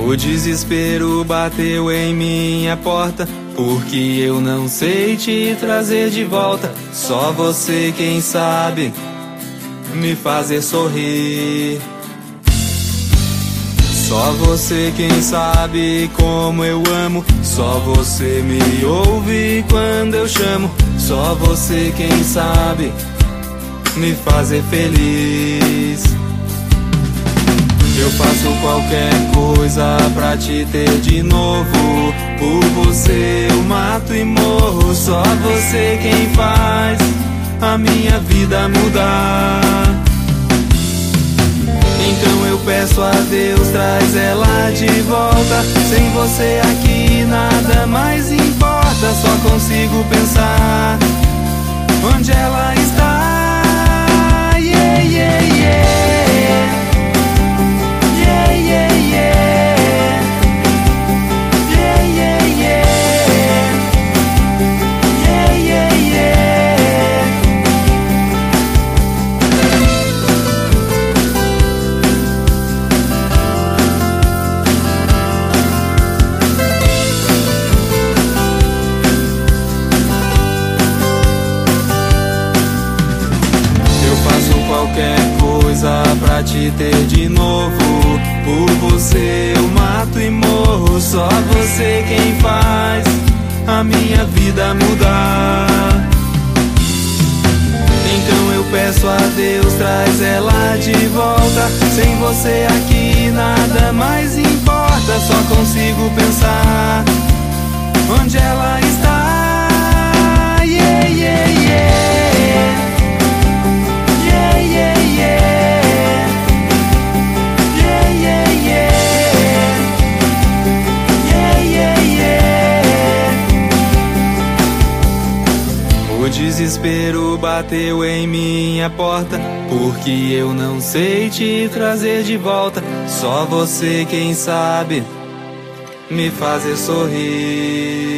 O desespero bateu em minha porta, porque eu não sei te trazer de volta. Só você quem sabe me fazer sorrir. Só você quem sabe como eu amo. Só você me ouve quando eu chamo. Só você quem sabe me fazer feliz. Eu faço qualquer coisa pra te ter de novo. Por você eu mato e morro. Só você quem faz a minha vida mudar. Então eu peço a Deus, traz ela de volta. Sem você aqui nada mais importa. Só consigo pensar onde ela está. Yeah, yeah, yeah. Yeah, yeah, yeah. Yeah, yeah, yeah. Yeah, yeah, yeah. Eu faço qualquer coisa pra te ter de novo. Por você eu mato e morro. Só você quem faz a minha vida mudar. Então eu peço a Deus, traz ela de volta. Sem você aqui nada mais importa. Só consigo pensar onde ela está. Yeah, yeah, yeah. Yeah, yeah, yeah. Yeah, yeah, yeah. Yeah, yeah, yeah. O desespero bateu em minha porta, porque eu não sei te trazer de volta. Só você quem sabe me fazer sorrir.